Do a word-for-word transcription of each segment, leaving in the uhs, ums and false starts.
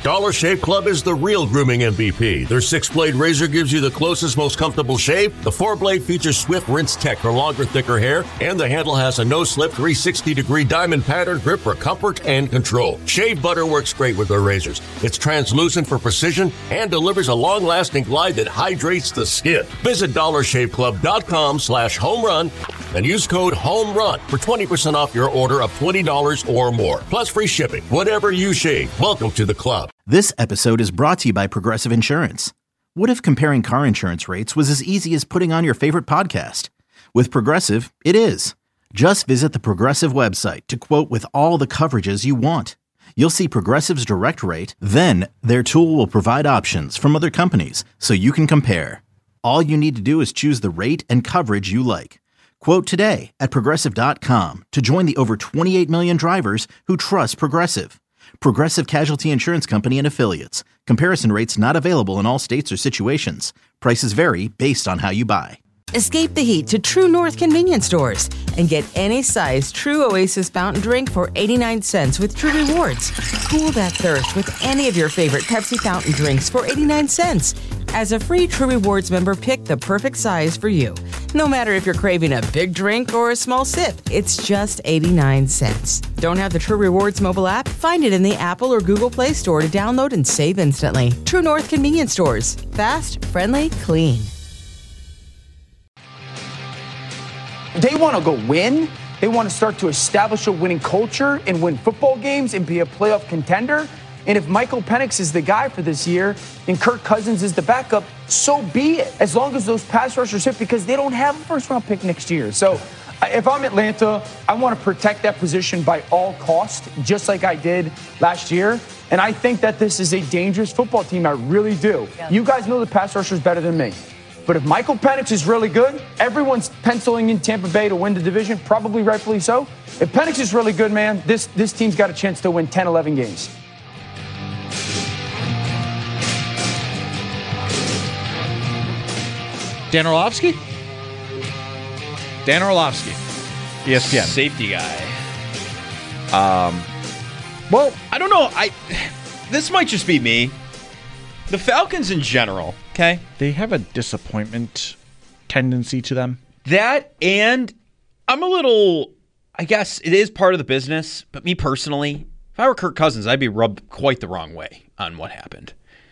Dollar Shave Club is the real grooming M V P. Their six-blade razor gives you the closest, most comfortable shave. The four-blade features swift rinse tech for longer, thicker hair, and the handle has a no-slip three hundred sixty degree diamond pattern grip for comfort and control. Shave butter works great with their razors. It's translucent for precision and delivers a long-lasting glide that hydrates the skin. Visit dollar shave club dot com slash home run and use code HOMERUN for twenty percent off your order of twenty dollars or more. Plus free shipping. Whatever you shave, welcome to the club. This episode is brought to you by Progressive Insurance. What if comparing car insurance rates was as easy as putting on your favorite podcast? With Progressive, it is. Just visit the Progressive website to quote with all the coverages you want. You'll see Progressive's direct rate, then their tool will provide options from other companies so you can compare. All you need to do is choose the rate and coverage you like. Quote today at progressive dot com to join the over twenty-eight million drivers who trust Progressive. Progressive Casualty Insurance Company and Affiliates. Comparison rates not available in all states or situations. Prices vary based on how you buy. Escape the heat to True North convenience stores and get any size True Oasis fountain drink for eighty-nine cents with True Rewards. Cool that thirst with any of your favorite Pepsi fountain drinks for eighty-nine cents. As a free True Rewards member, pick the perfect size for you. No matter if you're craving a big drink or a small sip, it's just eighty-nine cents. Don't have the True Rewards mobile app? Find it in the Apple or Google Play Store to download and save instantly. True North convenience stores. Fast, friendly, clean. They want to go win. They want to start to establish a winning culture and win football games and be a playoff contender. And if Michael Penix is the guy for this year and Kirk Cousins is the backup, so be it. As long as those pass rushers hit, because they don't have a first-round pick next year. So if I'm Atlanta, I want to protect that position by all costs, just like I did last year. And I think that this is a dangerous football team. I really do. Yeah. You guys know the pass rushers better than me. But if Michael Penix is really good, everyone's penciling in Tampa Bay to win the division, probably rightfully so. If Penix is really good, man, this, this team's got a chance to win ten, eleven games. Dan Orlovsky? Dan Orlovsky, E S P N. Safety guy. Um, well, I don't know. I This might just be me. The Falcons in general, okay? They have a disappointment tendency to them. That, and I'm a little, I guess it is part of the business, but me personally, if I were Kirk Cousins, I'd be rubbed quite the wrong way on what happened.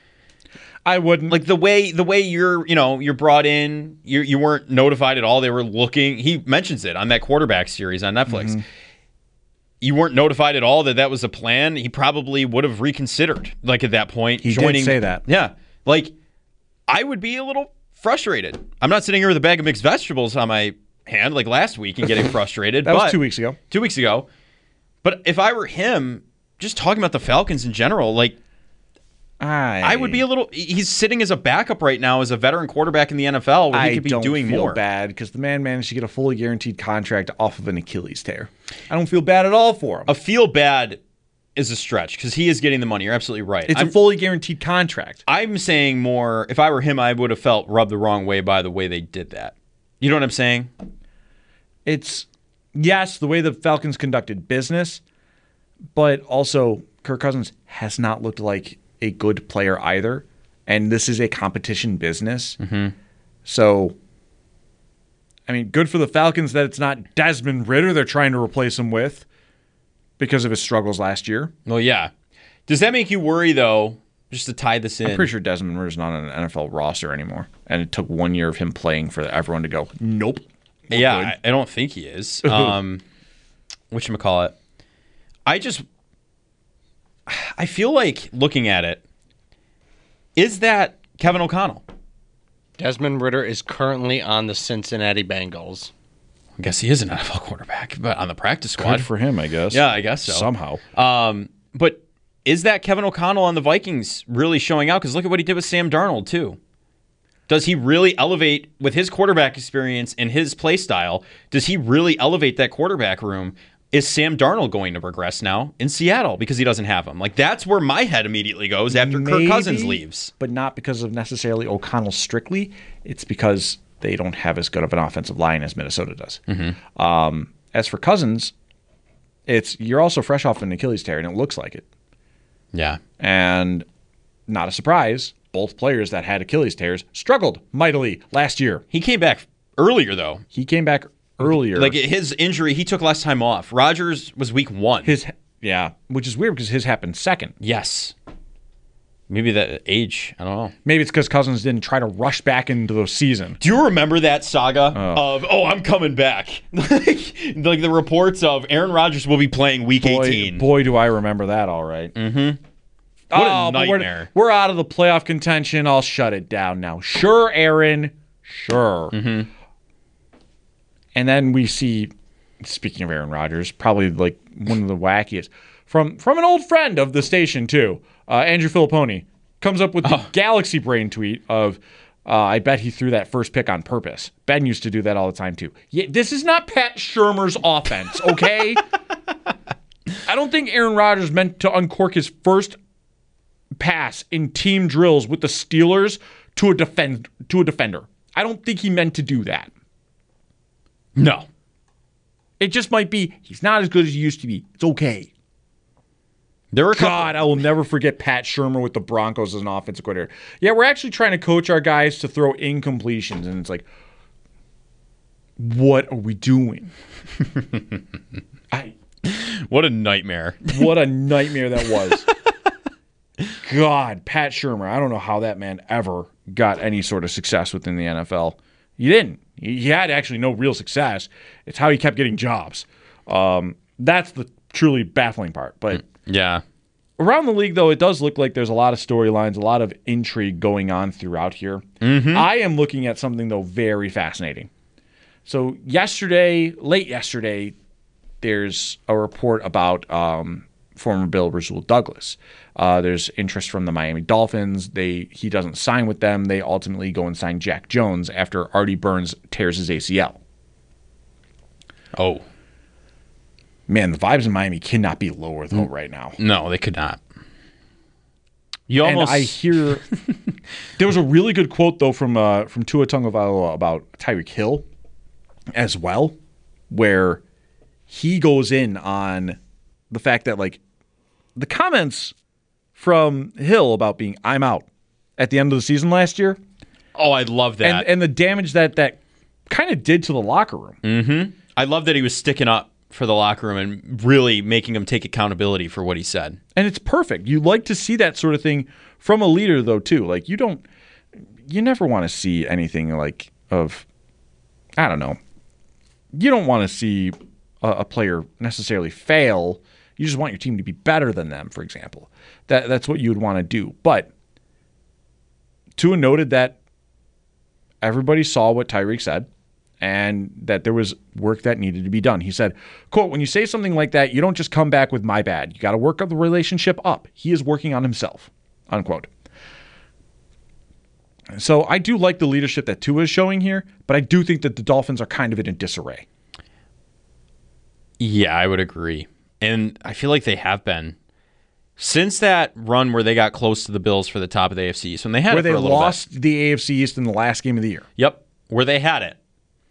I wouldn't. Like the way the way you're, you know, you're brought in, you you weren't notified at all. They were looking. He mentions it on that quarterback series on Netflix. Mm-hmm. You weren't notified at all that that was a plan. He probably would have reconsidered, like at that point. He joining, did say that. Yeah. Like, I would be a little frustrated. I'm not sitting here with a bag of mixed vegetables on my hand like last week and getting frustrated. That but, was two weeks ago. Two weeks ago. But if I were him, just talking about the Falcons in general, like, I, I would be a little. He's sitting as a backup right now as a veteran quarterback in the N F L where he I could be don't doing feel more. Bad because the man managed to get a fully guaranteed contract off of an Achilles tear. I don't feel bad at all for him. A feel bad is a stretch because he is getting the money. You're absolutely right. It's I'm, a fully guaranteed contract. I'm saying more. If I were him, I would have felt rubbed the wrong way by the way they did that. You know what I'm saying? It's yes, the way the Falcons conducted business, but also Kirk Cousins has not looked like a good player either, and this is a competition business. Mm-hmm. So, I mean, good for the Falcons that it's not Desmond Ridder they're trying to replace him with because of his struggles last year. Well, yeah. Does that make you worry, though, just to tie this in? I'm pretty sure Desmond Ridder's not on an N F L roster anymore, and it took one year of him playing for everyone to go, nope. Yeah, I, I don't think he is. Um, whatchamacallit? I just... I feel like looking at it, is that Kevin O'Connell? Desmond Ridder is currently on the Cincinnati Bengals. I guess he is an N F L quarterback, but on the practice squad. Good for him, I guess. Yeah, I guess so. Somehow. Um, but is that Kevin O'Connell on the Vikings really showing out? Because look at what he did with Sam Darnold, too. Does he really elevate, with his quarterback experience and his play style, does he really elevate that quarterback room? Is Sam Darnold going to regress now in Seattle because he doesn't have him? Like, that's where my head immediately goes after Maybe, Kirk Cousins leaves. But not because of necessarily O'Connell strictly. It's because they don't have as good of an offensive line as Minnesota does. Mm-hmm. Um, as for Cousins, it's you're also fresh off an Achilles tear, and it looks like it. Yeah. And not a surprise, both players that had Achilles tears struggled mightily last year. He came back earlier, though. He came back earlier. Like his injury, he took less time off. Rodgers was week one. His Yeah, which is weird because his happened second. Yes. Maybe that age. I don't know. Maybe it's because Cousins didn't try to rush back into the season. Do you remember that saga oh. of, oh, I'm coming back? like, like the reports of Aaron Rodgers will be playing week boy, eighteen. Boy, do I remember that all right. Mm-hmm. What oh, a nightmare. We're, we're out of the playoff contention. I'll shut it down now. Sure, Aaron. Sure. Mm-hmm. And then we see, speaking of Aaron Rodgers, probably like one of the wackiest, from, from an old friend of the station, too. Uh, Andrew Filipponi comes up with the oh. Galaxy Brain tweet of, uh, I bet he threw that first pick on purpose. Ben used to do that all the time, too. Yeah, this is not Pat Shurmur's offense, okay? I don't think Aaron Rodgers meant to uncork his first pass in team drills with the Steelers to a defend to a defender. I don't think he meant to do that. No. It just might be, he's not as good as he used to be. It's okay. There were God, I will never forget Pat Shurmur with the Broncos as an offensive coordinator. Yeah, we're actually trying to coach our guys to throw incompletions, and it's like, what are we doing? I. What a nightmare. What a nightmare that was. God, Pat Shurmur, I don't know how that man ever got any sort of success within the N F L. He didn't. He had actually no real success. It's how he kept getting jobs. Um, that's the truly baffling part. But yeah. Around the league, though, it does look like there's a lot of storylines, a lot of intrigue going on throughout here. Mm-hmm. I am looking at something, though, very fascinating. So yesterday, late yesterday, there's a report about um, former Bill Rasul Douglas. Uh, there's interest from the Miami Dolphins. They He doesn't sign with them. They ultimately go and sign Jack Jones after Artie Burns tears his A C L. Oh. Man, the vibes in Miami cannot be lower, though, right now. No, they could not. You almost... And I hear... there was a really good quote, though, from uh, from Tua Tagovailoa about Tyreek Hill as well, where he goes in on the fact that, like, the comments from Hill about being, I'm out, at the end of the season last year. Oh, I love that. And, and the damage that that kind of did to the locker room. Mm-hmm. I love that he was sticking up for the locker room and really making him take accountability for what he said. And it's perfect. You like to see that sort of thing from a leader, though, too. Like, you don't, you never want to see anything like of, I don't know. You don't want to see a, a player necessarily fail. You just want your team to be better than them, for example. That That's what you would want to do. But Tua noted that everybody saw what Tyreek said, and that there was work that needed to be done. He said, quote, when you say something like that, you don't just come back with my bad. You got to work up the relationship up. He is working on himself, unquote. So I do like the leadership that Tua is showing here, but I do think that the Dolphins are kind of in a disarray. Yeah, I would agree. And I feel like they have been. Since that run where they got close to the Bills for the top of the A F C East, when they had where it for they a little lost bit. the A F C East in the last game of the year. Yep, where they had it.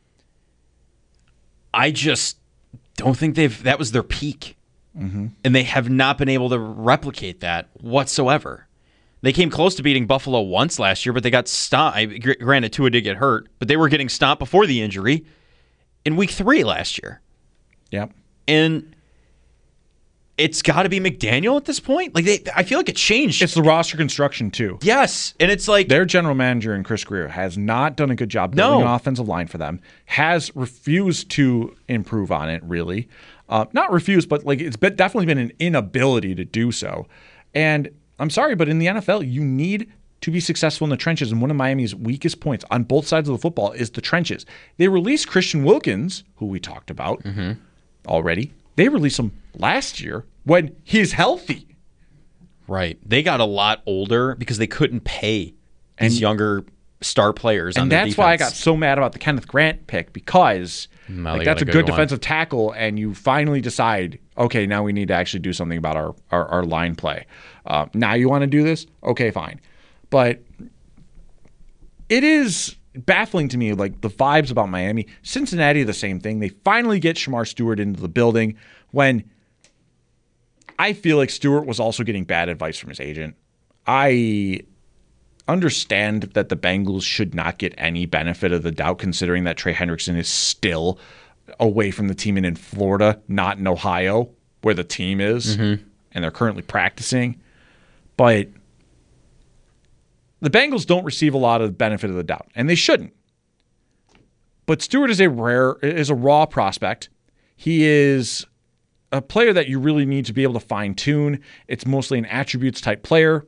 I just don't think they've, that was their peak. Mm-hmm. And they have not been able to replicate that whatsoever. They came close to beating Buffalo once last year, but they got stomped. Granted, Tua did get hurt, but they were getting stomped before the injury in week three last year. Yep. And it's got to be McDaniel at this point. Like they, I feel like it changed. It's the roster construction, too. Yes, and it's like their general manager and Chris Greer has not done a good job building no. an offensive line for them. Has refused to improve on it. Really, uh, not refused, but like it's been, definitely been an inability to do so. And I'm sorry, but in the N F L, you need to be successful in the trenches. And one of Miami's weakest points on both sides of the football is the trenches. They released Christian Wilkins, who we talked about mm-hmm. already. They released him last year when he's healthy. Right. They got a lot older because they couldn't pay these and, younger star players on and their that's defense. why I got so mad about the Kenneth Grant pick, because no, like, that's a good, good defensive tackle, and you finally decide, okay, now we need to actually do something about our, our, our line play. Uh, now you want to do this? Okay, fine. But it is baffling to me, like the vibes about Miami. Cincinnati, the same thing. They finally get Shamar Stewart into the building when I feel like Stewart was also getting bad advice from his agent. I understand that the Bengals should not get any benefit of the doubt considering that Trey Hendrickson is still away from the team and in Florida, not in Ohio, where the team is, mm-hmm. and they're currently practicing. But the Bengals don't receive a lot of the benefit of the doubt, and they shouldn't. But Stewart is a rare, is a raw prospect. He is a player that you really need to be able to fine-tune. It's mostly an attributes-type player.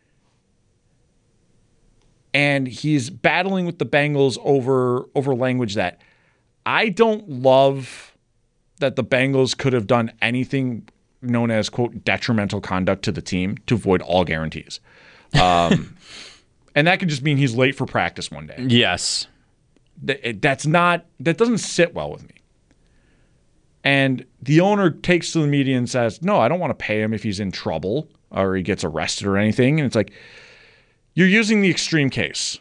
And he's battling with the Bengals over, over language that I don't love, that the Bengals could have done anything known as, quote, detrimental conduct to the team to avoid all guarantees. Um, and that could just mean he's late for practice one day. Yes. That's not, that doesn't sit well with me. And the owner takes to the media and says, no, I don't want to pay him if he's in trouble or he gets arrested or anything. And it's like, you're using the extreme case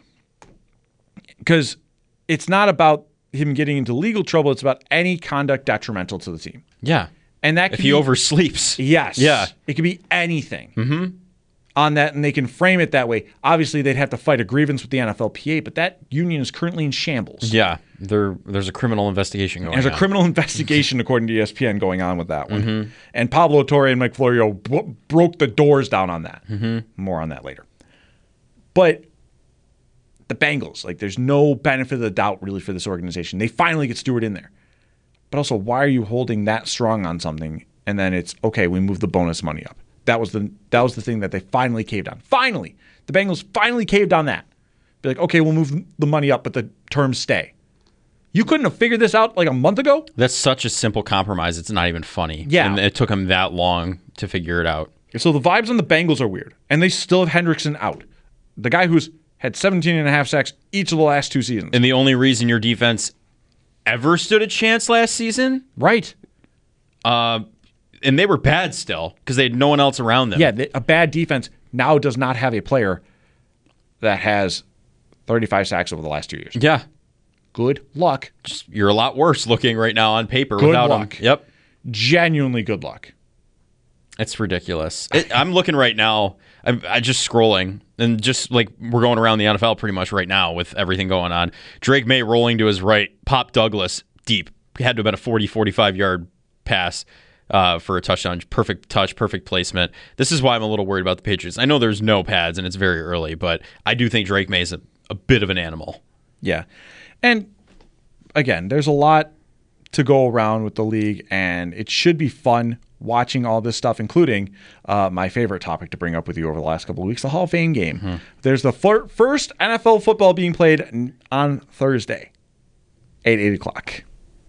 because it's not about him getting into legal trouble. It's about any conduct detrimental to the team. Yeah. And that if could he be, oversleeps. Yes. Yeah. It could be anything mm-hmm. on that, and they can frame it that way. Obviously, they'd have to fight a grievance with the N F L P A, but that union is currently in shambles. Yeah. There, there's a criminal investigation going There's on. There's a criminal investigation, according to E S P N, going on with that one. Mm-hmm. And Pablo Torre and Mike Florio b- broke the doors down on that. Mm-hmm. More on that later. But the Bengals, like, there's no benefit of the doubt really for this organization. They finally get Stewart in there. But also, why are you holding that strong on something? And then it's, okay, we move the bonus money up. That was the that was the thing that they finally caved on. Finally, the Bengals finally caved on that. Be like, okay, we'll move the money up, but the terms stay. You couldn't have figured this out like a month ago? That's such a simple compromise. It's not even funny. Yeah. And it took them that long to figure it out. So the vibes on the Bengals are weird. And they still have Hendrickson out. The guy who's had seventeen and a half sacks each of the last two seasons. And the only reason your defense ever stood a chance last season? Right. Uh, and they were bad still because they had no one else around them. Yeah, a bad defense now does not have a player that has thirty-five sacks over the last two years. Yeah. Good luck. Just, you're a lot worse looking right now on paper good without luck. him. Yep. Genuinely good luck. It's ridiculous. It, I'm looking right now. I'm I just scrolling, and just like we're going around the N F L pretty much right now with everything going on. Drake May rolling to his right. Pop Douglas deep. Had to have been a forty, forty-five yard pass uh, for a touchdown. Perfect touch, perfect placement. This is why I'm a little worried about the Patriots. I know there's no pads, and it's very early, but I do think Drake May is a, a bit of an animal. Yeah. And again, there's a lot to go around with the league, and it should be fun watching all this stuff, including uh, my favorite topic to bring up with you over the last couple of weeks, the Hall of Fame game. Mm-hmm. There's the fir- first N F L football being played on Thursday at eight o'clock.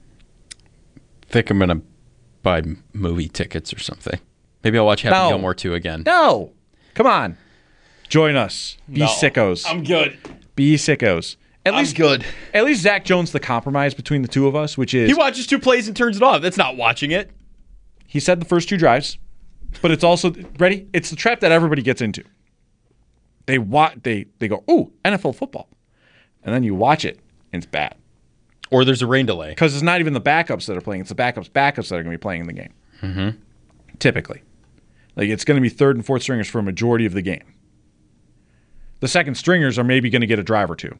I think I'm going to buy movie tickets or something. Maybe I'll watch Happy no. Gilmore two again. No. Come on. Join us. Be no. sickos. I'm good. Be sickos. At I'm least good. At least Zach Jones, the compromise between the two of us, which is... He watches two plays and turns it off. That's not watching it. He said the first two drives, but it's also... Ready? It's the trap that everybody gets into. They wa- They they go, ooh, N F L football. And then you watch it, and it's bad. Or there's a rain delay. Because it's not even the backups that are playing. It's the backups, backups that are going to be playing in the game. Mm-hmm. Typically. Like, it's going to be third and fourth stringers for a majority of the game. The second stringers are maybe going to get a drive or two.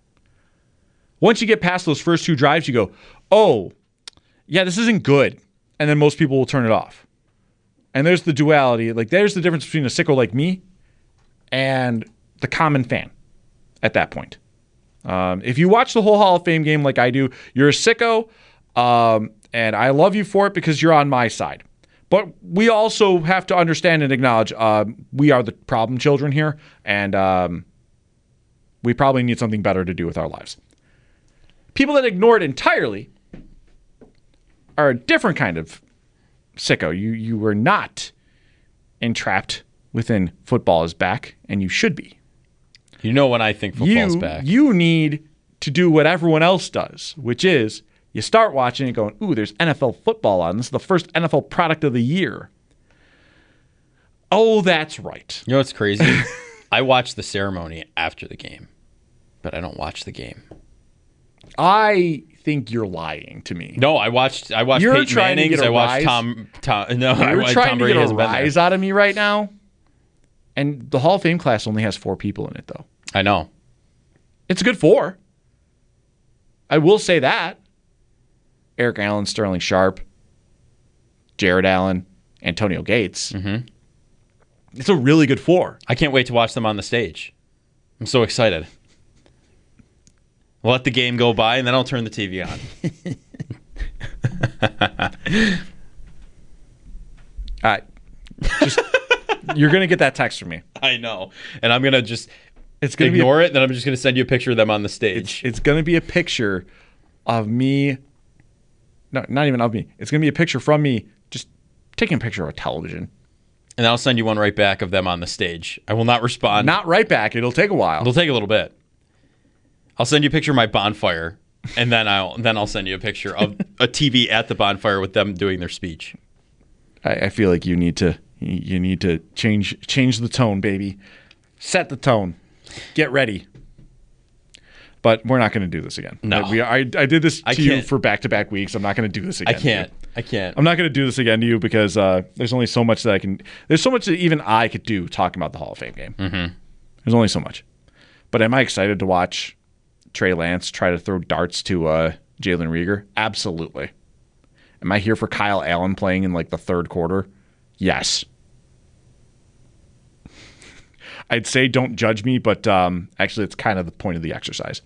Once you get past those first two drives, you go, oh, yeah, this isn't good. And then most people will turn it off. And there's the duality. Like, there's the difference between a sicko like me and the common fan at that point. Um, if you watch the whole Hall of Fame game like I do, you're a sicko, um, and I love you for it because you're on my side. But we also have to understand and acknowledge uh, we are the problem children here, and um, we probably need something better to do with our lives. People that ignore it entirely are a different kind of sicko. You you were not entrapped within football is back, and you should be. You know when I think football's you, back. You need to do what everyone else does, which is you start watching it going, ooh, there's N F L football on. This is the first N F L product of the year. Oh, that's right. You know what's crazy? I watch the ceremony after the game, but I don't watch the game. I think you're lying to me. No, I watched. I watched You're Peyton trying to Manning's. get a I watched rise? Tom. Tom. No, I You're watched trying Tom to Brady get a hasn't been there. rise out of me right now. And the Hall of Fame class only has four people in it, though. I know. It's a good four. I will say that. Eric Allen, Sterling Sharp, Jared Allen, Antonio Gates. Mm-hmm. It's a really good four. I can't wait to watch them on the stage. I'm so excited. We'll let the game go by, and then I'll turn the T V on. All right. Just, you're going to get that text from me. I know. And I'm going to just It's gonna ignore be a, it, and then I'm just going to send you a picture of them on the stage. It's, it's going to be a picture of me. No, not even of me. It's going to be a picture from me just taking a picture of a television. And I'll send you one right back of them on the stage. I will not respond. Not right back. It'll take a while. It'll take a little bit. I'll send you a picture of my bonfire, and then I'll then I'll send you a picture of a T V at the bonfire with them doing their speech. I, I feel like you need to you need to change change the tone, baby. Set the tone. Get ready. But we're not going to do this again. No. I, we, I, I did this to I you can't. for back-to-back weeks. I'm not going to do this I again. to you. can't. I can't. I'm not going to do this again to you because uh, there's only so much that I can. There's so much that even I could do talking about the Hall of Fame game. Mm-hmm. There's only so much. But am I excited to watch Trey Lance try to throw darts to uh, Jalen Reagor? Absolutely. Am I here for Kyle Allen playing in like the third quarter? Yes. I'd say don't judge me, but um, actually, it's kind of the point of the exercise.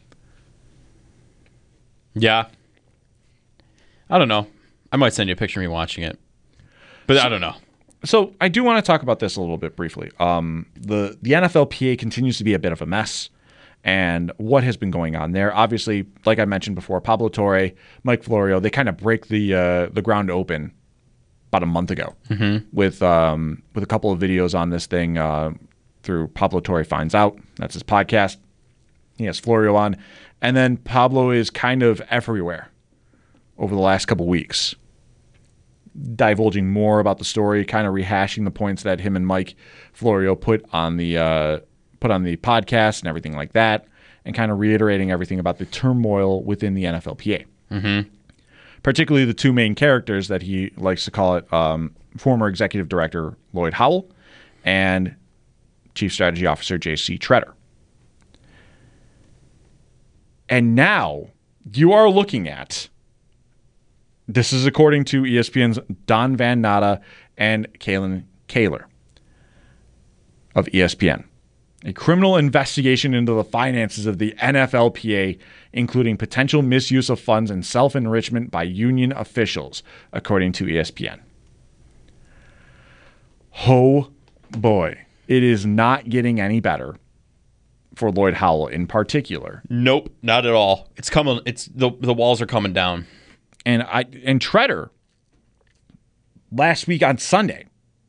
Yeah. I don't know. I might send you a picture of me watching it. But so, I don't know. So I do want to talk about this a little bit briefly. Um, the, the N F L P A continues to be a bit of a mess. And what has been going on there? Obviously, like I mentioned before, Pablo Torre, Mike Florio, they kind of break the uh, the ground open about a month ago mm-hmm. with um, with a couple of videos on this thing uh, through Pablo Torre Finds Out. That's his podcast. He has Florio on. And then Pablo is kind of everywhere over the last couple weeks, divulging more about the story, kind of rehashing the points that him and Mike Florio put on the uh, put on the podcast and everything like that, and kind of reiterating everything about the turmoil within the N F L P A. Mm-hmm. Particularly the two main characters that he likes to call it, um, former executive director Lloyd Howell and chief strategy officer J C Tretter. And now you are looking at, this is according to E S P N's Don Van Natta and Kalen Kaler of E S P N, a criminal investigation into the finances of the N F L P A, including potential misuse of funds and self-enrichment by union officials, according to E S P N. Oh boy, it is not getting any better for Lloyd Howell in particular. Nope, not at all. It's coming. It's the the walls are coming down. And I and Tretter last week on Sunday,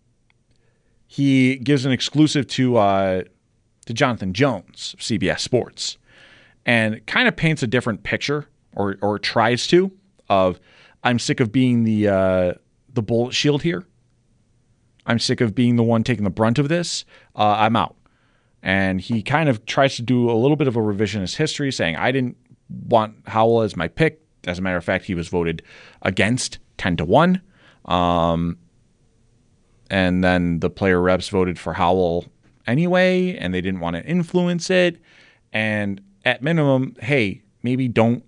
he gives an exclusive to uh, to Jonathan Jones of C B S Sports, and kind of paints a different picture, or or tries to, of I'm sick of being the uh, the bullet shield here. I'm sick of being the one taking the brunt of this. Uh, I'm out. And he kind of tries to do a little bit of a revisionist history, saying, I didn't want Howell as my pick. As a matter of fact, he was voted against ten to one. Um, and then the player reps voted for Howell anyway, and they didn't want to influence it. And at minimum, hey, maybe don't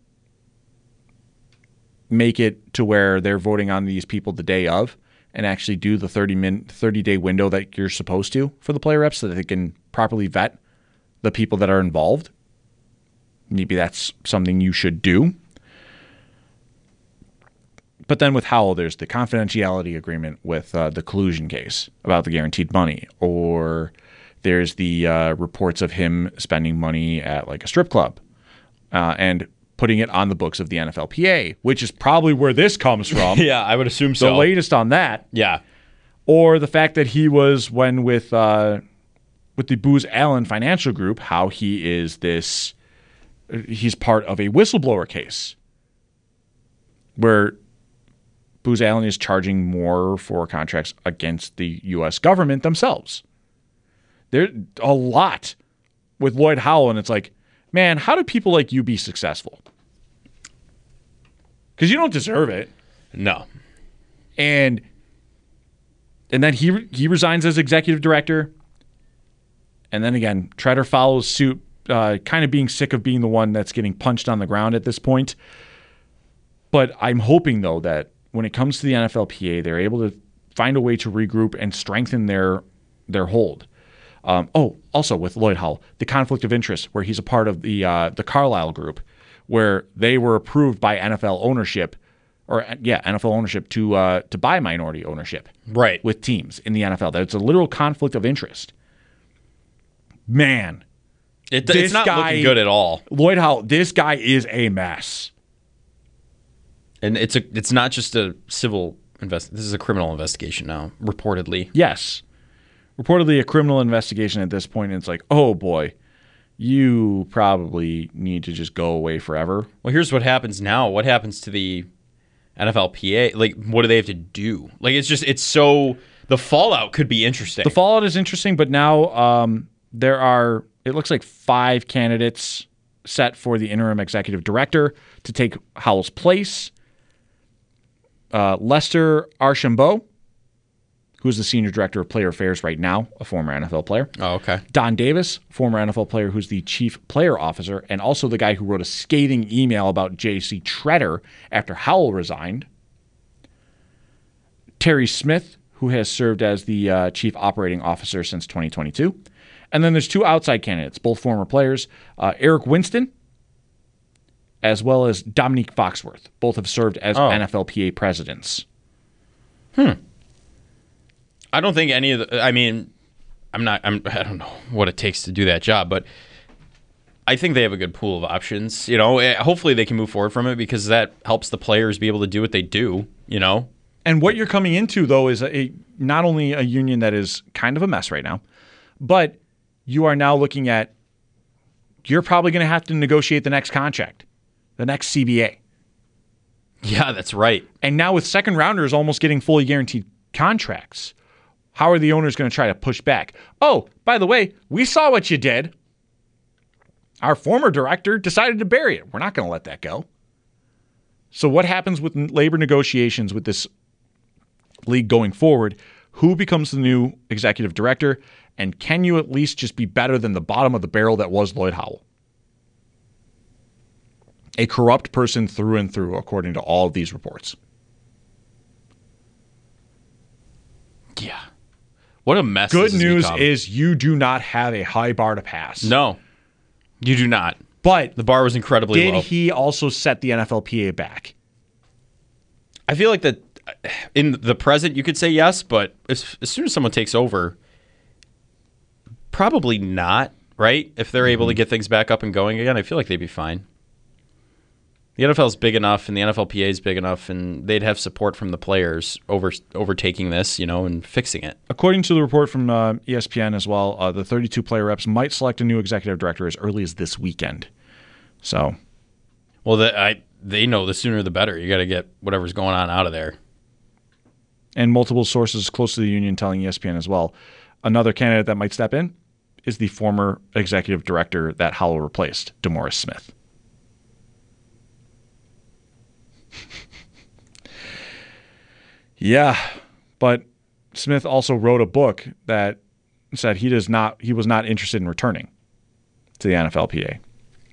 make it to where they're voting on these people the day of, and actually do the thirty minute, thirty day window that you're supposed to for the player reps so that they can properly vet the people that are involved. Maybe that's something you should do. But then with Howell, there's the confidentiality agreement with uh, the collusion case about the guaranteed money, or there's the uh, reports of him spending money at like a strip club uh, and putting it on the books of the N F L P A, which is probably where this comes from. Yeah, I would assume so. The latest on that. Yeah. Or the fact that he was, when with uh, with the Booz Allen Financial Group, how he is this, he's part of a whistleblower case where Booz Allen is charging more for contracts against the U S government themselves. There's a lot with Lloyd Howell, and it's like, man, how do people like you be successful? because you don't deserve it. No. And and then he he resigns as executive director. And then again, Tretter follows suit, uh, kind of being sick of being the one that's getting punched on the ground at this point. But I'm hoping, though, that when it comes to the N F L P A, they're able to find a way to regroup and strengthen their their hold. Um, oh, also with Lloyd Howell, the conflict of interest, where he's a part of the uh, the Carlisle Group, where they were approved by N F L ownership, or yeah, N F L ownership to uh, to buy minority ownership, right, with teams in the N F L. That's a literal conflict of interest. Man, it, it's not guy, looking good at all. Lloyd Howell, this guy is a mess, and it's a it's not just a civil invest. This is a criminal investigation now, reportedly. Yes. Reportedly a criminal investigation at this point, and it's like, oh boy, you probably need to just go away forever. Well, here's what happens now. What happens to the N F L P A? Like, what do they have to do? Like, it's just, it's so, the fallout could be interesting. The fallout is interesting, but now um, there are, it looks like five candidates set for the interim executive director to take Howell's place. Uh, Lester Archambault, who's the senior director of player affairs right now, a former N F L player. Oh, okay. Don Davis, former N F L player who's the chief player officer, and also the guy who wrote a scathing email about J C Tretter after Howell resigned. Terry Smith, who has served as the uh, chief operating officer since twenty twenty-two. And then there's two outside candidates, both former players, uh, Eric Winston, as well as Dominique Foxworth. Both have served as oh. N F L P A presidents. Hmm. I don't think any of the, I mean, I'm not, I'm, I don't know what it takes to do that job, but I think they have a good pool of options. You know, hopefully they can move forward from it because that helps the players be able to do what they do, you know? And what you're coming into, though, is a, not only a union that is kind of a mess right now, but you are now looking at, you're probably going to have to negotiate the next contract, the next C B A. Yeah, that's right. And now with second rounders almost getting fully guaranteed contracts, how are the owners going to try to push back? Oh, by the way, we saw what you did. Our former director decided to bury it. We're not going to let that go. So what happens with labor negotiations with this league going forward? Who becomes the new executive director? And can you at least just be better than the bottom of the barrel that was Lloyd Howell? A corrupt person through and through, according to all of these reports. Yeah. What a mess. Good this has news become. is you do not have a high bar to pass. No, you do not. But the bar was incredibly did low. Did he also set the N F L P A back? I feel like that in the present you could say yes, but as, as soon as someone takes over, probably not, right? If they're mm-hmm. able to get things back up and going again, I feel like they'd be fine. The N F L is big enough, and the N F L P A is big enough, and they'd have support from the players over overtaking this, you know, and fixing it. According to the report from uh, E S P N as well, uh, the thirty-two player reps might select a new executive director as early as this weekend. So, well, the, I they know the sooner the better. You got to get whatever's going on out of there. And multiple sources close to the union telling E S P N as well. Another candidate that might step in is the former executive director that Howell replaced, DeMaurice Smith. Yeah, but Smith also wrote a book that said he does not he was not interested in returning to the N F L P A.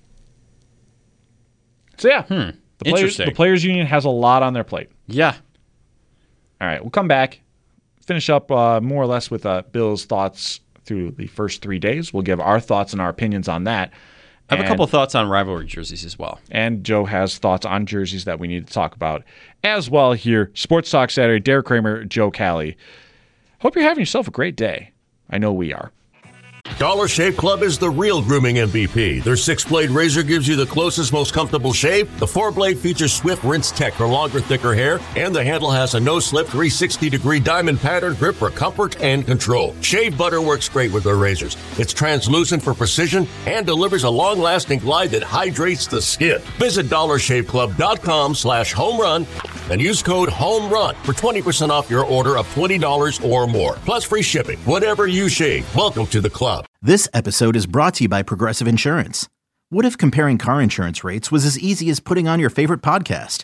So yeah, hmm. the players the players union has a lot on their plate. Yeah. All right, we'll come back, finish up uh, more or less with uh, Bill's thoughts through the first three days. We'll give our thoughts and our opinions on that. I have and, a couple of thoughts on rivalry jerseys as well. And Joe has thoughts on jerseys that we need to talk about as well here. Sports Talk Saturday, Derek Kramer, Joe Cali. Hope you're having yourself a great day. I know we are. Dollar Shave Club is the real grooming M V P. Their six-blade razor gives you the closest, most comfortable shave. The four-blade features Swift Rinse Tech for longer, thicker hair. And the handle has a no-slip three sixty degree diamond pattern grip for comfort and control. Shave butter works great with their razors. It's translucent for precision and delivers a long-lasting glide that hydrates the skin. Visit dollar shave club dot com slash home run and use code HOMERUN for twenty percent off your order of twenty dollars or more. Plus free shipping. Whatever you shave, welcome to the club. This episode is brought to you by Progressive Insurance. What if comparing car insurance rates was as easy as putting on your favorite podcast?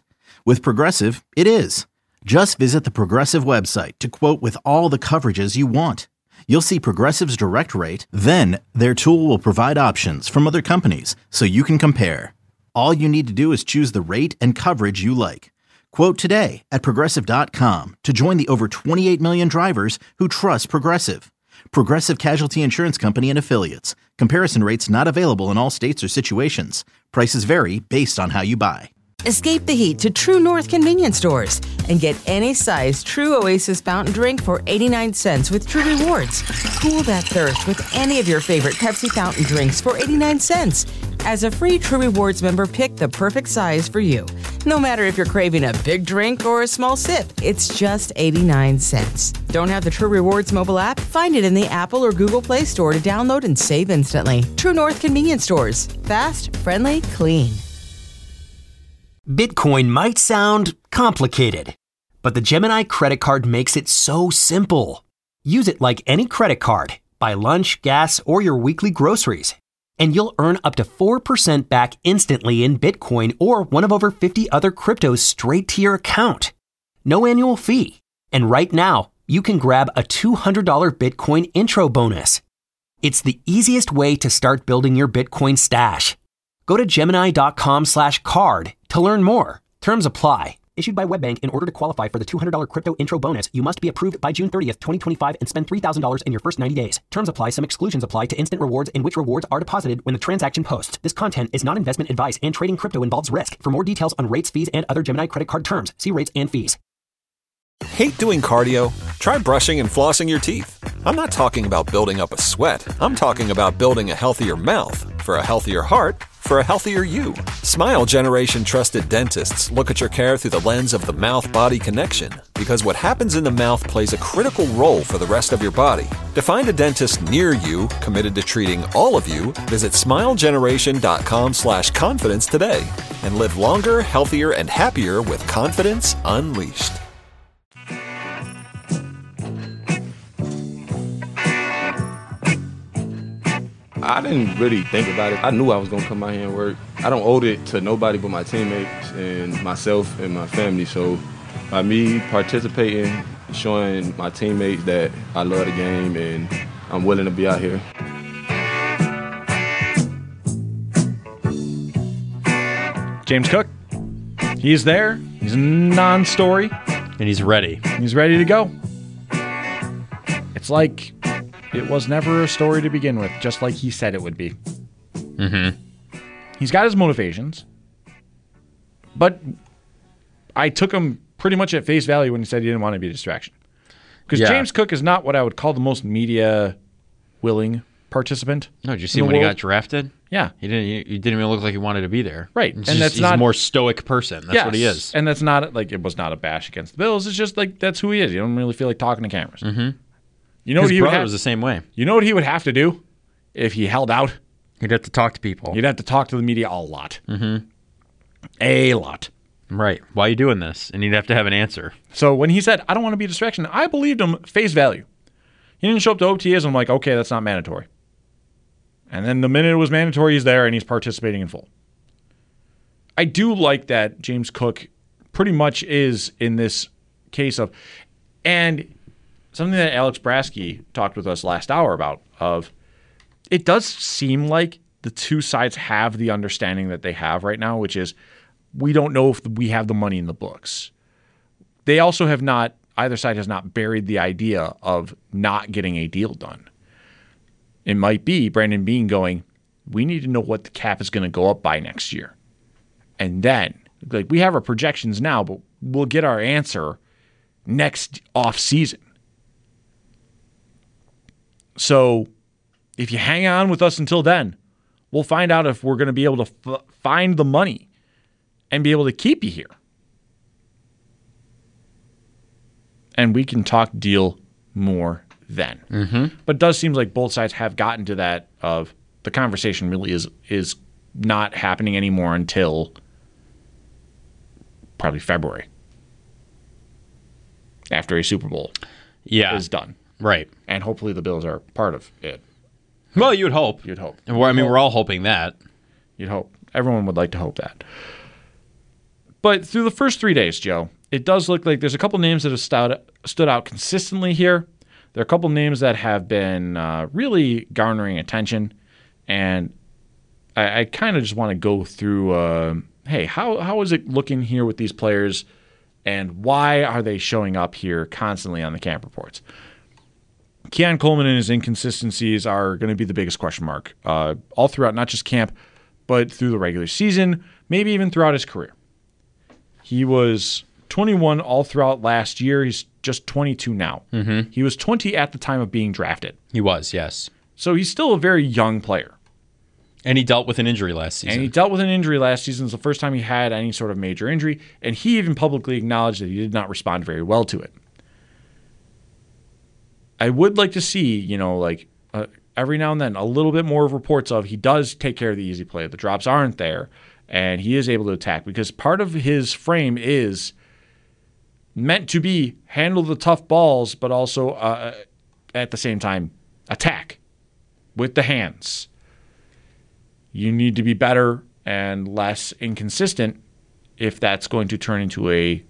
With Progressive, it is. Just visit the Progressive website to quote with all the coverages you want. You'll see Progressive's direct rate, then their tool will provide options from other companies so you can compare. All you need to do is choose the rate and coverage you like. Quote today at Progressive dot com to join the over twenty-eight million drivers who trust Progressive. Progressive Casualty Insurance Company and Affiliates. Comparison rates not available in all states or situations. Prices vary based on how you buy. Escape the heat to True North convenience stores and get any size True Oasis fountain drink for eighty-nine cents with True Rewards. Cool that thirst with any of your favorite Pepsi fountain drinks for eighty-nine cents. As a free True Rewards member, pick the perfect size for you. No matter if you're craving a big drink or a small sip, it's just eighty-nine cents. Don't have the True Rewards mobile app? Find it in the Apple or Google Play Store to download and save instantly. True North convenience stores. Fast, friendly, clean. Bitcoin might sound complicated, but the Gemini credit card makes it so simple. Use it like any credit card. Buy lunch, gas, or your weekly groceries, and you'll earn up to four percent back instantly in Bitcoin or one of over fifty other cryptos straight to your account. No annual fee. And right now, you can grab a two hundred dollars Bitcoin intro bonus. It's the easiest way to start building your Bitcoin stash. Go to Gemini.com slash card to learn more. Terms apply. Issued by WebBank. In order to qualify for the two hundred dollars crypto intro bonus, you must be approved by June thirtieth, twenty twenty-five and spend three thousand dollars in your first ninety days. Terms apply. Some exclusions apply to instant rewards in which rewards are deposited when the transaction posts. This content is not investment advice and trading crypto involves risk. For more details on rates, fees, and other Gemini credit card terms, see rates and fees. Hate doing cardio? Try brushing and flossing your teeth. I'm not talking about building up a sweat. I'm talking about building a healthier mouth. For a healthier heart, for a healthier you. Smile Generation trusted dentists look at your care through the lens of the mouth-body connection, because what happens in the mouth plays a critical role for the rest of your body. To find a dentist near you committed to treating all of you, visit smilegeneration.com slash confidence today and live longer, healthier, and happier with confidence unleashed. I didn't really think about it. I knew I was going to come out here and work. I don't owe it to nobody but my teammates and myself and my family. So by me participating, showing my teammates that I love the game and I'm willing to be out here. James Cook, he's there. He's a non-story. And he's ready. He's ready to go. It's like it was never a story to begin with, just like he said it would be. Mm-hmm. He's got his motivations, but I took him pretty much at face value when he said he didn't want to be a distraction. Because Yeah. James Cook is not what I would call the most media-willing participant. No, did you see in him the when he world. got drafted? Yeah. He didn't. He, he didn't even look like he wanted to be there. Right. It's And just- that's he's not- a more stoic person. That's Yes. what he is. And that's not, like, it was not a bash against the Bills. It's just, like, that's who he is. You don't really feel like talking to cameras. Mm-hmm. You know His what he would brother have, was the same way. You know what he would have to do if he held out? He'd have to talk to people. He'd have to talk to the media a lot. Mm-hmm. A lot. Right. Why are you doing this? And he'd have to have an answer. So when he said, I don't want to be a distraction, I believed him face value. He didn't show up to O T As. I'm like, okay, that's not mandatory. And then the minute it was mandatory, he's there and he's participating in full. I do like that James Cook pretty much is in this case of, and something that Alex Brasky talked with us last hour about, of it does seem like the two sides have the understanding that they have right now, which is we don't know if we have the money in the books. They also have not, either side has not buried the idea of not getting a deal done. It might be Brandon Beane going, we need to know what the cap is going to go up by next year. And then, like, we have our projections now, but we'll get our answer next off season. So if you hang on with us until then, we'll find out if we're going to be able to f- find the money and be able to keep you here. And we can talk deal more then. Mm-hmm. But it does seem like both sides have gotten to that of the conversation really is is not happening anymore until probably February. After a Super Bowl Yeah. is done. Right. And hopefully the Bills are part of it. Well, you'd hope. You'd hope. And we're, I mean, we're all hoping that. You'd hope. Everyone would like to hope that. But through the first three days, Joe, it does look like there's a couple names that have stood, stood out consistently here. There are a couple names that have been uh, really garnering attention. And I, I kind of just want to go through, uh, hey, how how is it looking here with these players? And why are they showing up here constantly on the camp reports? Keon Coleman and his inconsistencies are going to be the biggest question mark uh, all throughout, not just camp, but through the regular season, maybe even throughout his career. He was twenty-one all throughout last year. He's just twenty-two now. Mm-hmm. He was twenty at the time of being drafted. He was, yes. So he's still a very young player. And he dealt with an injury last season. And he dealt with an injury last season. It's the first time he had any sort of major injury. And he even publicly acknowledged that he did not respond very well to it. I would like to see, you know, like uh, every now and then, a little bit more of reports of he does take care of the easy play. The drops aren't there, and he is able to attack because part of his frame is meant to be handle the tough balls, but also uh, at the same time attack with the hands. You need to be better and less inconsistent if that's going to turn into a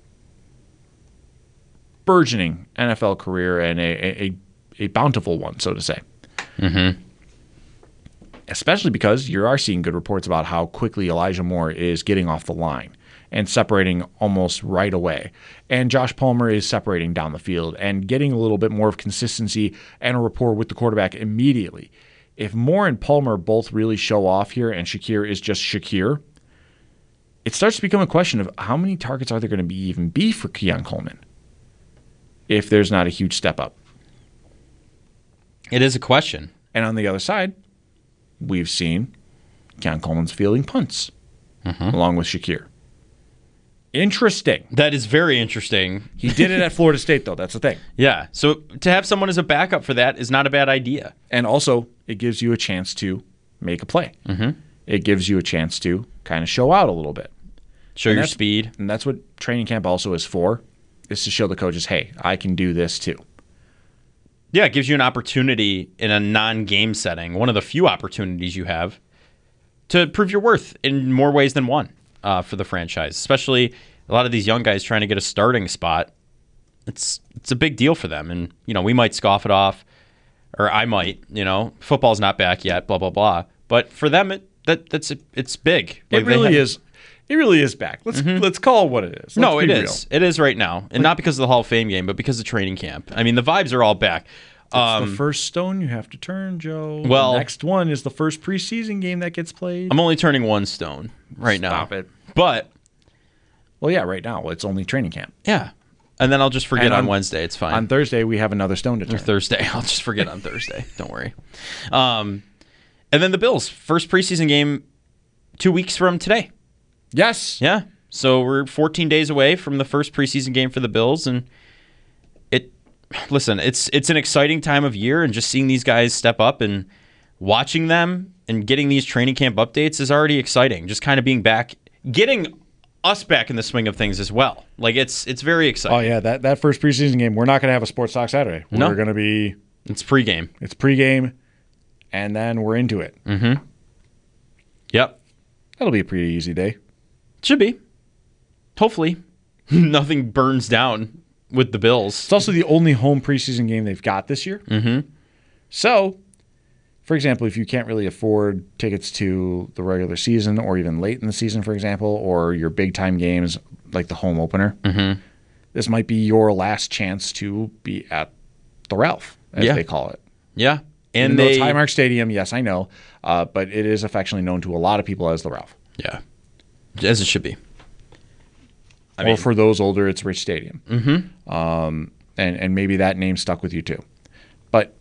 burgeoning N F L career and a, a, a bountiful one, so to say. Mm-hmm. Especially because you are seeing good reports about how quickly Elijah Moore is getting off the line and separating almost right away. And Josh Palmer is separating down the field and getting a little bit more of consistency and a rapport with the quarterback immediately. If Moore and Palmer both really show off here and Shakir is just Shakir, it starts to become a question of how many targets are there going to be even be for Keon Coleman if there's not a huge step up. It is a question. And on the other side, we've seen Keon Coleman's fielding punts mm-hmm. along with Shakir. Interesting. That is very interesting. He did it at Florida State, though. That's the thing. Yeah. So to have someone as a backup for that is not a bad idea. And also, it gives you a chance to make a play. Mm-hmm. It gives you a chance to kind of show out a little bit. Show and your speed. And that's what training camp also is for, is to show the coaches, hey, I can do this too. Yeah, it gives you an opportunity in a non-game setting, one of the few opportunities you have, to prove your worth in more ways than one uh, for the franchise. Especially a lot of these young guys trying to get a starting spot. It's it's a big deal for them. And, you know, we might scoff it off, or I might, you know, football's not back yet, blah, blah, blah. But for them, it that that's it's big. Like it really have, is. It really is back. Let's mm-hmm. let's call it what it is. Let's no, it be is. Real. It is right now, and not because of the Hall of Fame game, but because of training camp. I mean, the vibes are all back. It's um, the first stone you have to turn, Joe. Well, the next one is the first preseason game that gets played. I'm only turning one stone right Stop now. Stop it. But well, yeah, right now it's only training camp. Yeah, and then I'll just forget on, on Wednesday. It's fine. On Thursday we have another stone to turn. Or Thursday, I'll just forget on Thursday. Don't worry. Um, and then the Bills first preseason game two weeks from today. Yes. Yeah. So we're fourteen days away from the first preseason game for the Bills, and it. Listen, it's it's an exciting time of year, and just seeing these guys step up and watching them and getting these training camp updates is already exciting. Just kind of being back, getting us back in the swing of things as well. Like it's it's very exciting. Oh yeah, that that first preseason game, we're not going to have a Sports Talk Saturday. No. We're going to be. It's pregame. It's pregame, and then we're into it. Mm-hmm. Yep. That'll be a pretty easy day. Should be. Hopefully, nothing burns down with the Bills. It's also the only home preseason game they've got this year. Mm-hmm. So, for example, if you can't really afford tickets to the regular season or even late in the season, for example, or your big-time games like the home opener, mm-hmm. this might be your last chance to be at the Ralph, as yeah. they call it. Yeah. And and they, they, it's Highmark Stadium, yes, I know, uh, but it is affectionately known to a lot of people as the Ralph. Yeah. As it should be. I or mean, for those older, it's Rich Stadium. Mm-hmm. Um, and, and maybe that name stuck with you too. But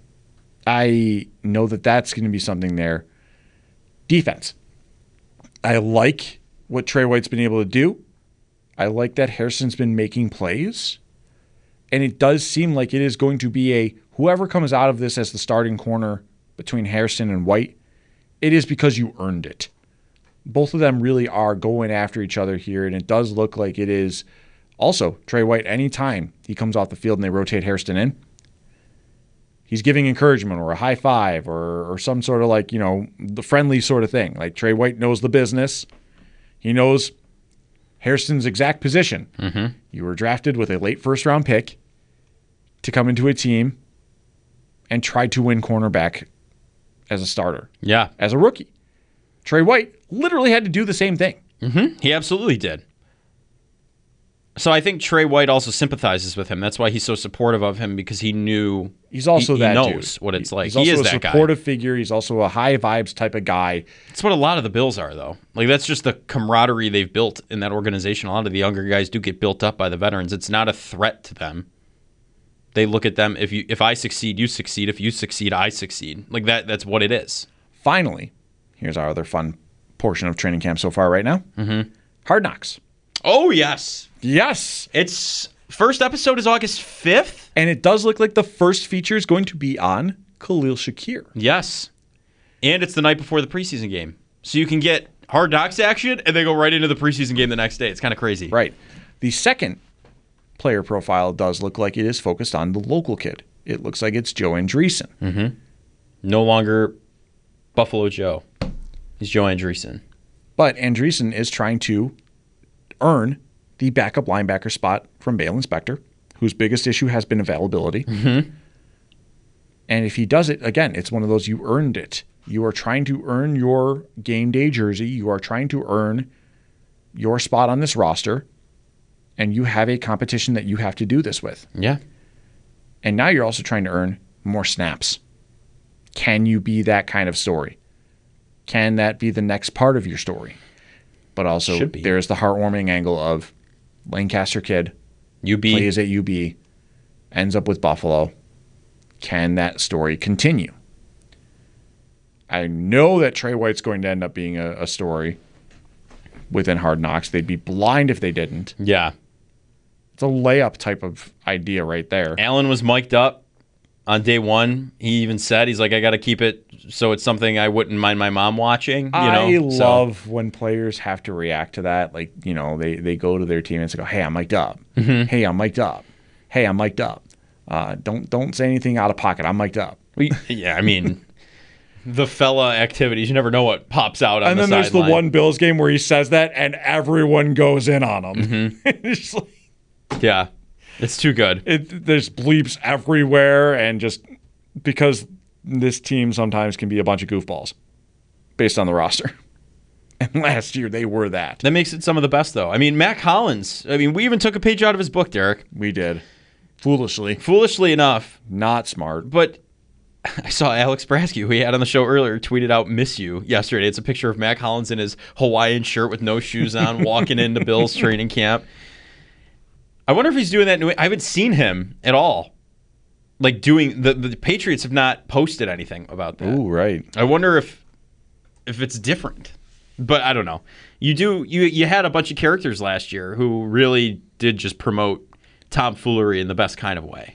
I know that that's going to be something there. Defense. I like what Trey White's been able to do. I like that Hairston's been making plays. And it does seem like it is going to be a whoever comes out of this as the starting corner between Hairston and White, it is because you earned it. Both of them really are going after each other here, and it does look like it is also Trey White. Anytime he comes off the field and they rotate Hairston in, he's giving encouragement or a high five or, or some sort of like, you know, the friendly sort of thing. Like Trey White knows the business. He knows Hairston's exact position. Mm-hmm. You were drafted with a late first round pick to come into a team and try to win cornerback as a starter. Yeah. As a rookie. Trey White literally had to do the same thing. Mm-hmm. He absolutely did. So I think Trey White also sympathizes with him. That's why he's so supportive of him, because he knew he's also he, that he knows dude. what it's like. He's he also is a that supportive guy. figure. He's also a high vibes type of guy. That's what a lot of the Bills are, though. Like, that's just the camaraderie they've built in that organization. A lot of the younger guys do get built up by the veterans. It's not a threat to them. They look at them, if you if I succeed, you succeed. If you succeed, I succeed. Like, that. That's what it is. Finally, here's our other fun portion of training camp so far right now. Mm-hmm. Hard Knocks. Oh, yes. Yes. It's first episode is August fifth. And it does look like the first feature is going to be on Khalil Shakir. Yes. And it's the night before the preseason game. So you can get Hard Knocks action and then go right into the preseason game the next day. It's kind of crazy. Right. The second player profile does look like it is focused on the local kid. It looks like it's Joe Andreessen. Mm-hmm. No longer Buffalo Joe. He's Joe Andreessen. But Andreessen is trying to earn the backup linebacker spot from Bale Inspector, whose biggest issue has been availability. Mm-hmm. And if he does it, again, it's one of those, you earned it. You are trying to earn your game day jersey. You are trying to earn your spot on this roster. And you have a competition that you have to do this with. Yeah. And now you're also trying to earn more snaps. Can you be that kind of story? Can that be the next part of your story? But also, there's the heartwarming angle of Lancaster kid, U B plays at U B, ends up with Buffalo. Can that story continue? I know that Trey White's going to end up being a, a story within Hard Knocks. They'd be blind if they didn't. Yeah. It's a layup type of idea right there. Allen was mic'd up on day one. He even said, he's like, I got to keep it so it's something I wouldn't mind my mom watching. You I know? love so. when players have to react to that. Like, you know, they, they go to their team and say, hey, I'm mic'd up. Mm-hmm. Hey, I'm mic'd up. Hey, I'm mic'd up. Uh, don't don't say anything out of pocket. I'm mic'd up. We, yeah, I mean, the fella activities, you never know what pops out on and the then there's sideline. the one Bills game where he says that and everyone goes in on him. Mm-hmm. It's like, yeah, it's too good. It, there's bleeps everywhere, and just because this team sometimes can be a bunch of goofballs based on the roster. And last year they were that. That makes it some of the best, though. I mean, Mac Hollins, I mean, we even took a page out of his book, Derek. We did. Foolishly. Foolishly enough. Not smart. But I saw Alex Brasky, who we had on the show earlier, tweeted out "Miss You" yesterday. It's a picture of Mac Hollins in his Hawaiian shirt with no shoes on, walking into Bills training camp. I wonder if he's doing that. New- I haven't seen him at all. Like doing the the Patriots have not posted anything about that. Ooh, right. I wonder if if it's different. But I don't know. You do you you had a bunch of characters last year who really did just promote tomfoolery in the best kind of way.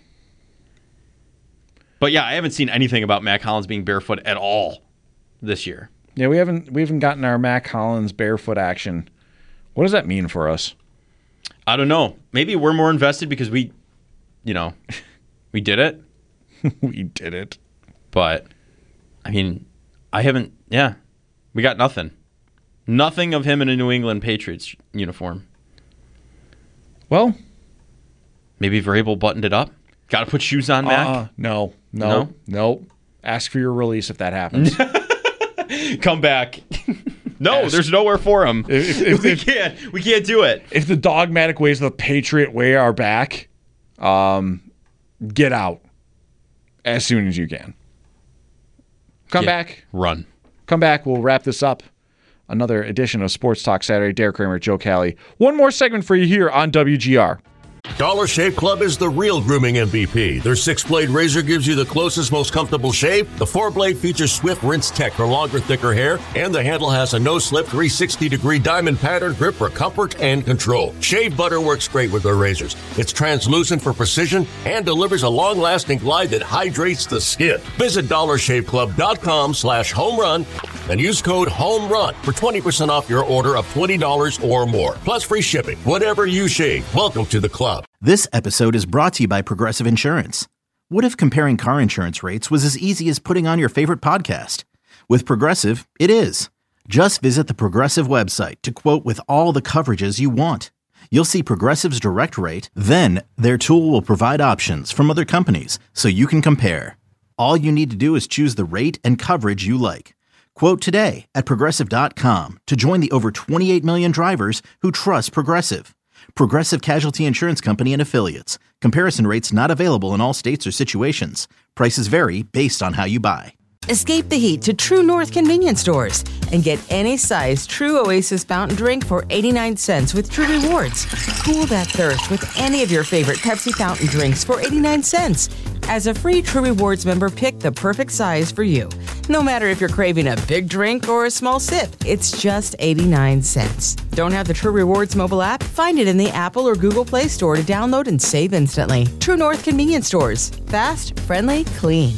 But yeah, I haven't seen anything about Mac Hollins being barefoot at all this year. Yeah, we haven't we haven't gotten our Mac Hollins barefoot action. What does that mean for us? I don't know. Maybe we're more invested because we, you know, we did it. we did it. But I mean, I haven't. Yeah, we got nothing. Nothing of him in a New England Patriots uniform. Well, maybe Vrabel buttoned it up. Got to put shoes on, Mac. Uh, no, no, no, no. Ask for your release if that happens. Come back. No, Ask. There's nowhere for him. If, if, we if, can't. We can't do it. If the dogmatic ways of the Patriot way are back, um, get out as soon as you can. Come get, back. Run. Come back. We'll wrap this up. Another edition of Sports Talk Saturday. Derek Kramer, Joe Cali. One more segment for you here on W G R. Dollar Shave Club is the real grooming M V P. Their six-blade razor gives you the closest, most comfortable shave. The four-blade features Swift Rinse Tech for longer, thicker hair. And the handle has a no-slip three sixty degree diamond pattern grip for comfort and control. Shave butter works great with their razors. It's translucent for precision and delivers a long-lasting glide that hydrates the skin. Visit dollar shave club dot com slash home run and use code HOMERUN for twenty percent off your order of twenty dollars or more. Plus free shipping. Whatever you shave, welcome to the club. This episode is brought to you by Progressive Insurance. What if comparing car insurance rates was as easy as putting on your favorite podcast? With Progressive, it is. Just visit the Progressive website to quote with all the coverages you want. You'll see Progressive's direct rate, then their tool will provide options from other companies so you can compare. All you need to do is choose the rate and coverage you like. Quote today at Progressive dot com to join the over twenty-eight million drivers who trust Progressive. Progressive Casualty Insurance Company and Affiliates. Comparison rates not available in all states or situations. Prices vary based on how you buy. Escape the heat to True North convenience stores and get any size True Oasis fountain drink for eighty-nine cents with True Rewards. Cool that thirst with any of your favorite Pepsi fountain drinks for eighty-nine cents. As a free True Rewards member, pick the perfect size for you. No matter if you're craving a big drink or a small sip, it's just eighty-nine cents. Don't have the True Rewards mobile app? Find it in the Apple or Google Play Store to download and save instantly. True North convenience stores. Fast, friendly, clean.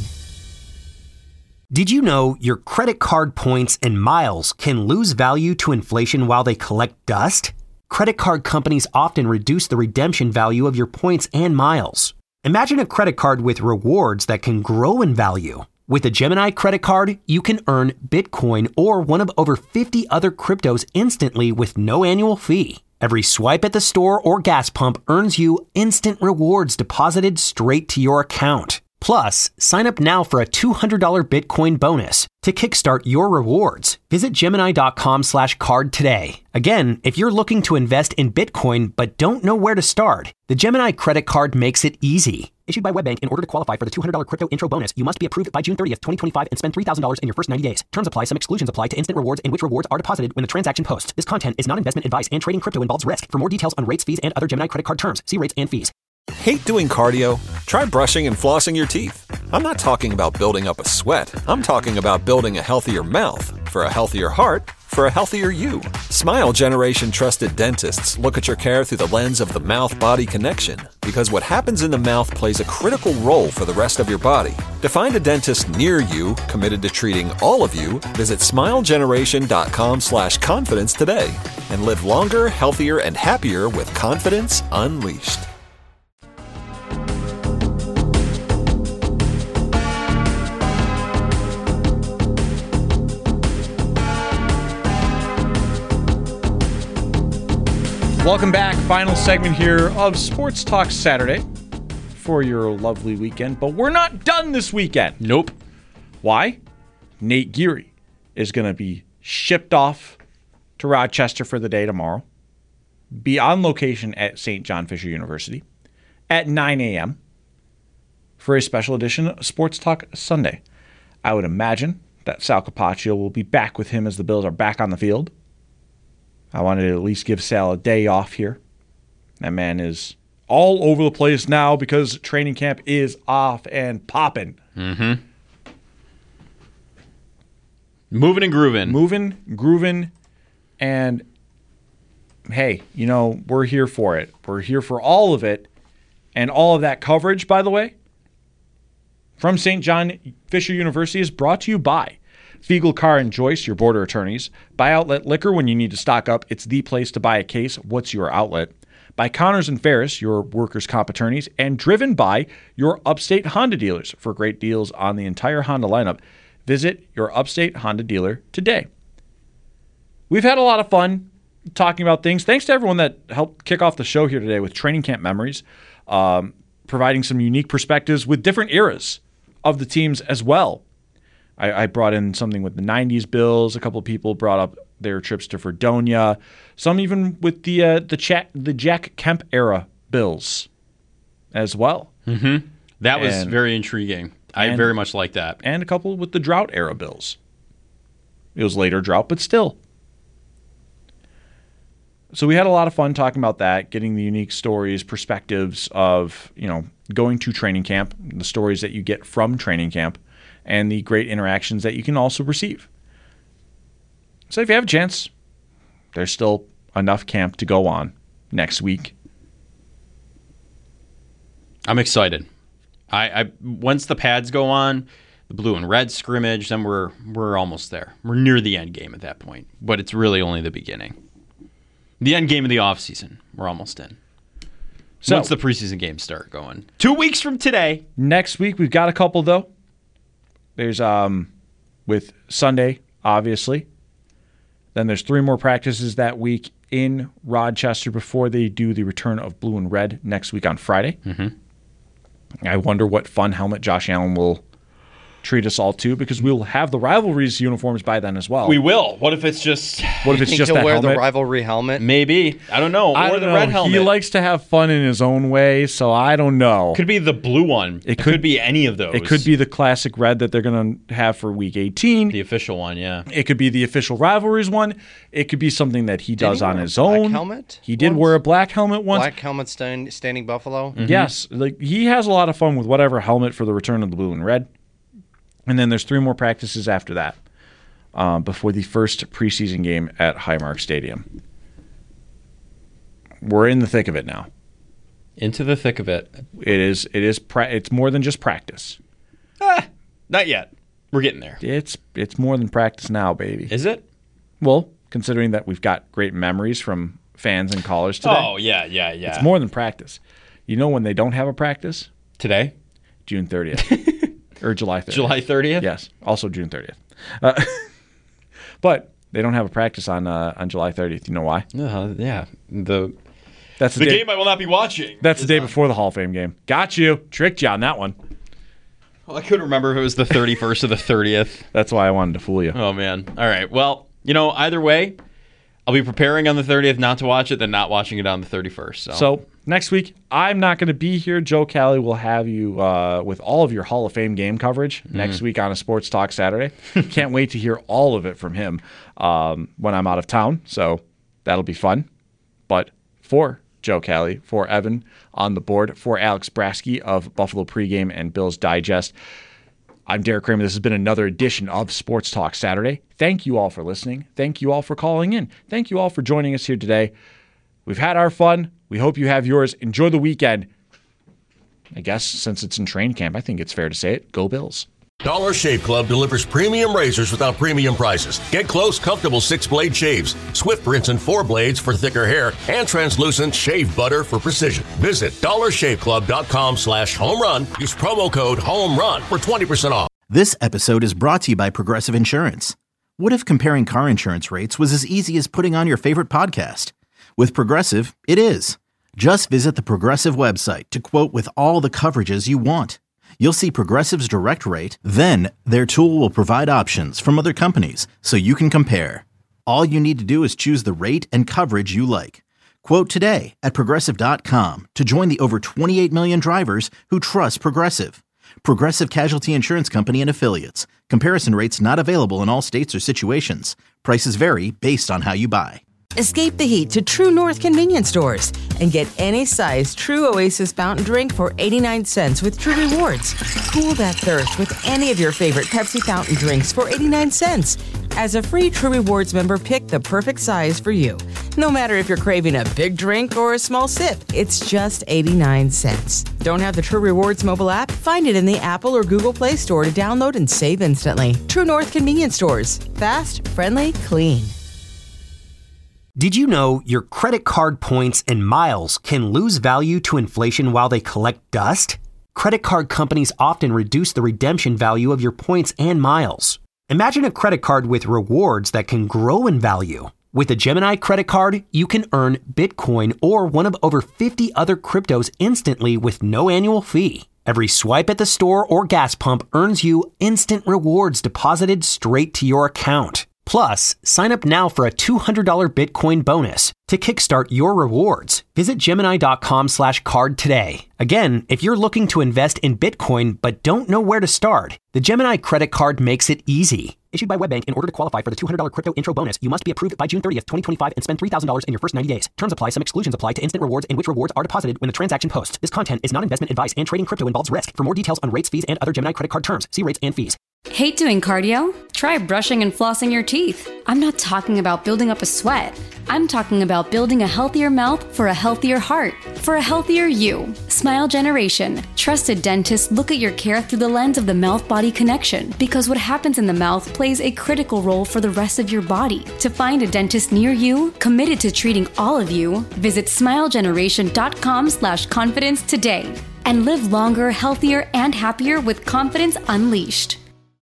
Did you know your credit card points and miles can lose value to inflation while they collect dust? Credit card companies often reduce the redemption value of your points and miles. Imagine a credit card with rewards that can grow in value. With a Gemini credit card, you can earn Bitcoin or one of over fifty other cryptos instantly with no annual fee. Every swipe at the store or gas pump earns you instant rewards deposited straight to your account. Plus, sign up now for a two hundred dollars Bitcoin bonus. To kickstart your rewards, visit Gemini.com slash card today. Again, if you're looking to invest in Bitcoin but don't know where to start, the Gemini credit card makes it easy. Issued by WebBank, in order to qualify for the two hundred dollars crypto intro bonus, you must be approved by June thirtieth, twenty twenty-five and spend three thousand dollars in your first ninety days. Terms apply. Some exclusions apply to instant rewards in which rewards are deposited when the transaction posts. This content is not investment advice and trading crypto involves risk. For more details on rates, fees, and other Gemini credit card terms, see rates and fees. Hate doing cardio? Try brushing and flossing your teeth. I'm not talking about building up a sweat. I'm talking about building a healthier mouth for a healthier heart for a healthier you. Smile Generation trusted dentists look at your care through the lens of the mouth-body connection because what happens in the mouth plays a critical role for the rest of your body. To find a dentist near you committed to treating all of you, visit smilegeneration.com slash confidence today and live longer, healthier, and happier with confidence unleashed. Welcome back. Final segment here of Sports Talk Saturday for your lovely weekend. But we're not done this weekend. Nope. Why? Nate Geary is going to be shipped off to Rochester for the day tomorrow. Be on location at Saint John Fisher University at nine a.m. for a special edition of Sports Talk Sunday. I would imagine that Sal Capaccio will be back with him as the Bills are back on the field. I wanted to at least give Sal a day off here. That man is all over the place now because training camp is off and popping. Mm-hmm. Moving and grooving. Moving, grooving, and hey, you know, we're here for it. We're here for all of it. And all of that coverage, by the way, from Saint John Fisher University is brought to you by Fiegel Carr and Joyce, your border attorneys. Buy Outlet Liquor when you need to stock up. It's the place to buy a case. What's your outlet? By Connors and Ferris, your workers' comp attorneys. And driven by your Upstate Honda dealers. For great deals on the entire Honda lineup, visit your Upstate Honda dealer today. We've had a lot of fun talking about things. Thanks to everyone that helped kick off the show here today with training camp memories, um, providing some unique perspectives with different eras of the teams as well. I, I brought in something with the nineties Bills. A couple of people brought up their trips to Fredonia. Some even with the uh, the, chat, the Jack Kemp era Bills as well. Mm-hmm. That was and, very intriguing. I and, very much like that. And a couple with the drought era Bills. It was later drought, but still. So we had a lot of fun talking about that, getting the unique stories, perspectives of, you know, going to training camp, the stories that you get from training camp, and the great interactions that you can also receive. So if you have a chance, there's still enough camp to go on next week. I'm excited. I, I once the pads go on, the blue and red scrimmage, then we're we're almost there. We're near the end game at that point, but it's really only the beginning. The end game of the offseason, we're almost in. So, once the preseason games start going. Two weeks from today. Next week, we've got a couple, though. There's, um, with Sunday, obviously. Then there's three more practices that week in Rochester before they do the return of blue and red next week on Friday. Mm-hmm. I wonder what fun helmet Josh Allen will treat us all to, because we'll have the rivalries uniforms by then as well. We will. What if it's just? What if it's think just he'll that wear helmet? the rivalry helmet? Maybe. I don't know. I or don't the know. red helmet. He likes to have fun in his own way, so I don't know. Could be the blue one. It, It could, could- be any of those. It could be the classic red that they're going to have for week eighteen. the official one. Yeah. It could be the official rivalries one. It could be something that he does he on wear a his black own. helmet He did once? wear a black helmet once. Black helmet stand, standing buffalo. Mm-hmm. Yes, like he has a lot of fun with whatever helmet for the return of the blue and red. And then there's three more practices after that um, before the first preseason game at Highmark Stadium. We're in the thick of it now. Into the thick of it. It is. It is. Pra- it's more than just practice. Ah, not yet. We're getting there. It's it's more than practice now, baby. Is it? Well, considering that we've got great memories from fans and callers today. Oh yeah, yeah, yeah. It's more than practice. You know when they don't have a practice? Today, June thirtieth. Or July thirtieth. July thirtieth. Yes, also June thirtieth. Uh, but they don't have a practice on uh, on July thirtieth. You know why? Uh, yeah. The That's the, the day, game I will not be watching. That's the is day on. before the Hall of Fame game. Got you. Tricked you on that one. Well, I couldn't remember if it was the thirty-first or the thirtieth. That's why I wanted to fool you. Oh man. All right. Well, you know, either way, I'll be preparing on the thirtieth not to watch it, then not watching it on the thirty-first. So, So next week, I'm not going to be here. Joe Cali will have you uh, with all of your Hall of Fame game coverage next week on a Sports Talk Saturday. Can't wait to hear all of it from him um, when I'm out of town. So that'll be fun. But for Joe Cali, for Evan on the board, for Alex Brasky of Buffalo Pregame and Bills Digest, I'm Derek Kramer. This has been another edition of Sports Talk Saturday. Thank you all for listening. Thank you all for calling in. Thank you all for joining us here today. We've had our fun. We hope you have yours. Enjoy the weekend. I guess since it's in train camp, I think it's fair to say it. Go Bills. Dollar Shave Club delivers premium razors without premium prices. Get close, comfortable six-blade shaves, swift rinse and four blades for thicker hair, and translucent shave butter for precision. Visit dollar shave club dot com slash home run. Use promo code home run for twenty percent off. This episode is brought to you by Progressive Insurance. What if comparing car insurance rates was as easy as putting on your favorite podcast? With Progressive, it is. Just visit the Progressive website to quote with all the coverages you want. You'll see Progressive's direct rate, then their tool will provide options from other companies so you can compare. All you need to do is choose the rate and coverage you like. Quote today at progressive dot com to join the over twenty-eight million drivers who trust Progressive. Progressive Casualty Insurance Company and Affiliates. Comparison rates not available in all states or situations. Prices vary based on how you buy. Escape the heat to True North convenience stores and get any size True Oasis fountain drink for eighty-nine cents with True Rewards. Cool that thirst with any of your favorite Pepsi fountain drinks for eighty-nine cents. As a free True Rewards member, pick the perfect size for you. No matter if you're craving a big drink or a small sip, it's just eighty-nine cents. Don't have the True Rewards mobile app? Find it in the Apple or Google Play Store to download and save instantly. True North convenience stores. Fast, friendly, clean. Did you know your credit card points and miles can lose value to inflation while they collect dust? Credit card companies often reduce the redemption value of your points and miles. Imagine a credit card with rewards that can grow in value. With a Gemini credit card, you can earn Bitcoin or one of over fifty other cryptos instantly with no annual fee. Every swipe at the store or gas pump earns you instant rewards deposited straight to your account. Plus, sign up now for a two hundred dollars Bitcoin bonus to kickstart your rewards. Visit Gemini.com slash card today. Again, if you're looking to invest in Bitcoin but don't know where to start, the Gemini credit card makes it easy. Issued by WebBank, in order to qualify for the two hundred dollars crypto intro bonus, you must be approved by June thirtieth, twenty twenty-five and spend three thousand dollars in your first ninety days. Terms apply. Some exclusions apply to instant rewards in which rewards are deposited when the transaction posts. This content is not investment advice and trading crypto involves risk. For more details on rates, fees, and other Gemini credit card terms, see rates and fees. Hate doing cardio? Try brushing and flossing your teeth. I'm not talking about building up a sweat. I'm talking about building a healthier mouth for a healthier heart, for a healthier you. Smile Generation. Trusted dentists look at your care through the lens of the mouth-body connection because what happens in the mouth plays a critical role for the rest of your body. To find a dentist near you, committed to treating all of you, visit smilegeneration.com slash confidence today and live longer, healthier, and happier with confidence unleashed.